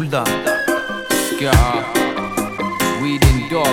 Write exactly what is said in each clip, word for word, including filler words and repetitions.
Older, Scar, Weed and Dog,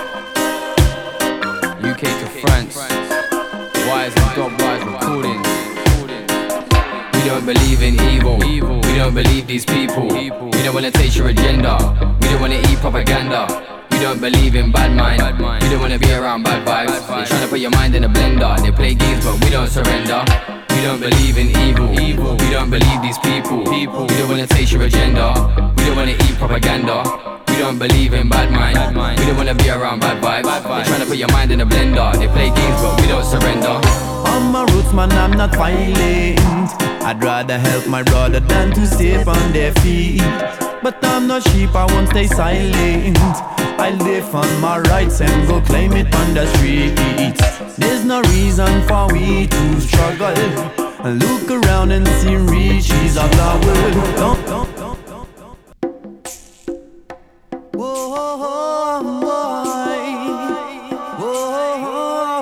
U K to France, Wise and Dog Wise recording. We don't believe in evil, we don't believe these people. We don't wanna taste your agenda, we don't wanna eat propaganda. We don't believe in bad mind, we don't wanna be around bad vibes. They're trying to put your mind in a blender, they play games but we don't surrender. We don't believe in evil, we don't believe these people. We don't wanna taste your agenda, we don't wanna eat propaganda. We don't believe in bad mind, we don't wanna be around bad vibes. They're trying to put your mind in a blender, they play games but we don't surrender. On my roots, man, I'm not violent. I'd rather help my brother than to stay on their feet. But I'm not sheep, I won't stay silent. I live on my rights and go claim it on the streets. There's no reason for we to struggle. Look around and see riches of the world. Don't, don't, don't, don't, don't. Whoa, boy. Whoa,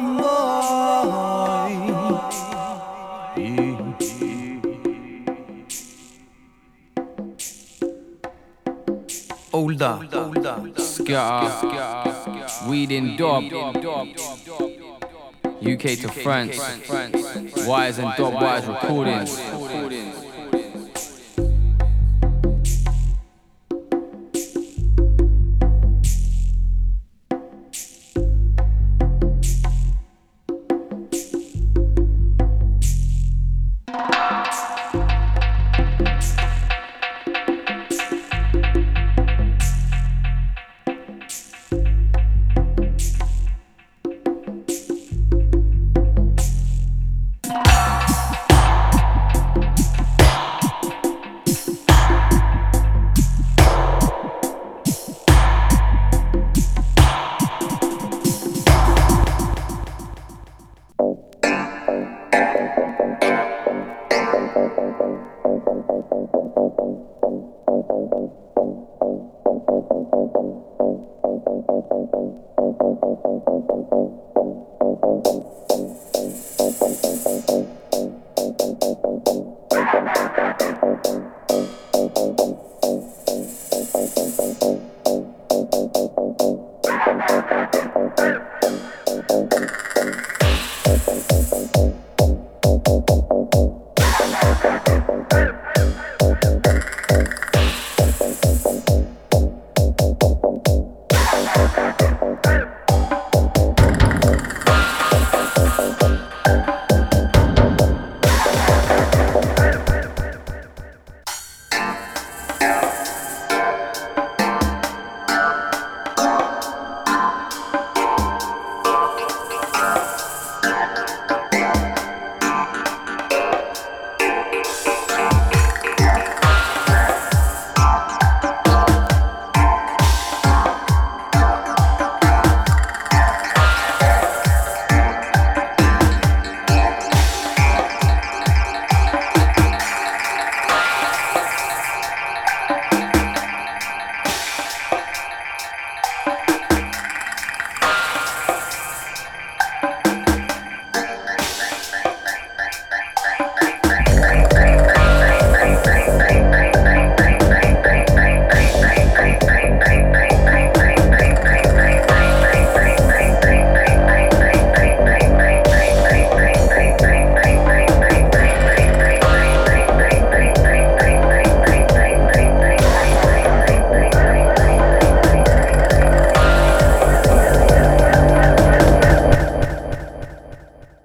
boy. Older, Scar, Weed and Dog, U K to France, Wise and Dog Wise recording.